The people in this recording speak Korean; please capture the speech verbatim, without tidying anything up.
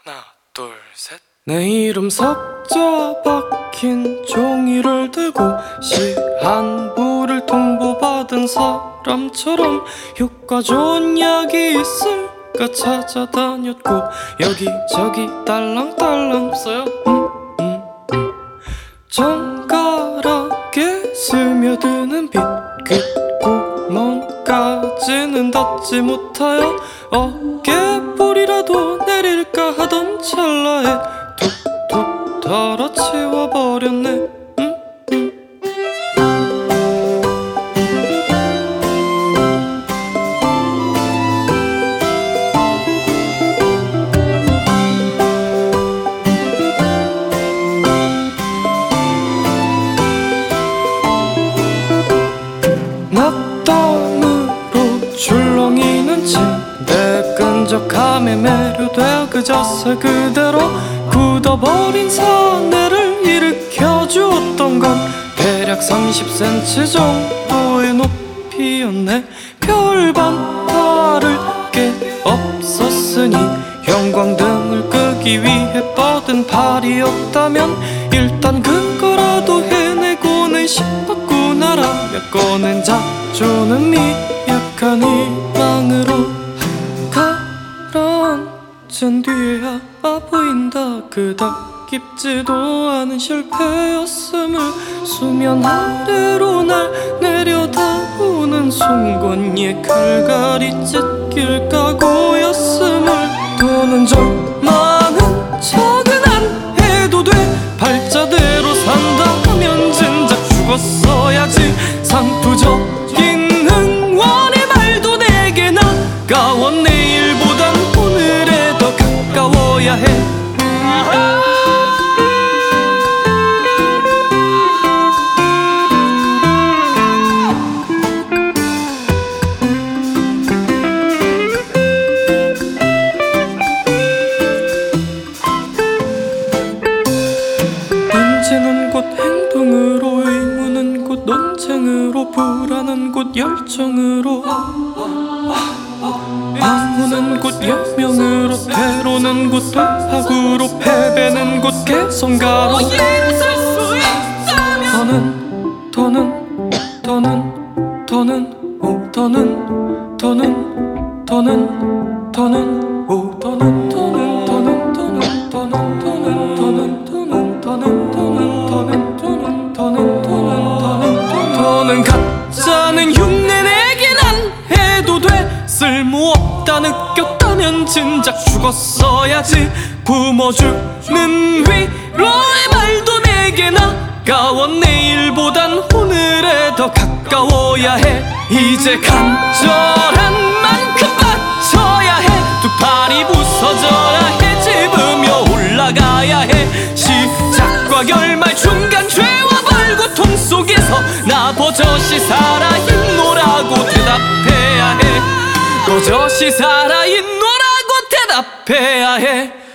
하나 둘 셋. 내 이름 석자 박힌 종이를 들고 시한부를 통보받은 사람처럼 효과 좋은 약이 있을까 찾아다녔고 여기저기 딸랑딸랑 없어요? 음, 음, 음. 정갈하게 스며드는 빛 귓구멍까지는 닿지 못하여 어깨볼이라도 내릴까 하던 찰나에 툭툭 털어치워버렸네. 음, 음. 낙담으로 출렁이는 침대 끈적함에 매료되어 그 자세 그대로 굳어버린 사내를 일으켜주었던 건 대략 삼십 센티미터 정도의 높이였네. 별반 다를 게 없었으니 형광등을 끄기 위해 뻗은 팔이었다면 일단 그거라도 해내고는 싶었구나라며 꺼낸 작조는 미약한 희망으로 가라앉은 뒤에야 아 보인다. 그닥 깊지도 않은 실패였음을 수면 아래로 날 내려다보는 순간 얘 칼갈이 찢길 각오였음을 더는 절망은 척은 안 해도 돼. 팔자대로 산다면 진작 죽었어야지. 상투적인 응원의 말도 내게 나가워 내일보단 오늘에 더 가까워야 해. 인지는 곧 행동으로 의무는 곧 논쟁으로 불안은 곧 열정으로 방문은 곧 열명으로 때로는 곧 돌파구로 패배는 곧 개성가로 더는 더는 더는 더는 오 더는 더는 더는 더는 오 더는 더는 더는 더는 더는 더는 더는 더는 더는 더는 더는 더는 더는 더는 더는 가짜는 흉내 내긴 안 해도 돼. 쓸모없다 느꼈다면 진작 죽었어야지. 붐어주는 위로의 말도 내게 나가워 내일보단 오늘에 더 가까워야 해. 이제 간절한 만큼 바쳐야 해. 두 팔이 부서져야 해. 집으며 올라가야 해. 시작과 결말 중간 죄와 벌 고통 속에서 나 버젓이 살아있노라고 대답해야 해. 버젓이 살아있노라고 대답해야 해.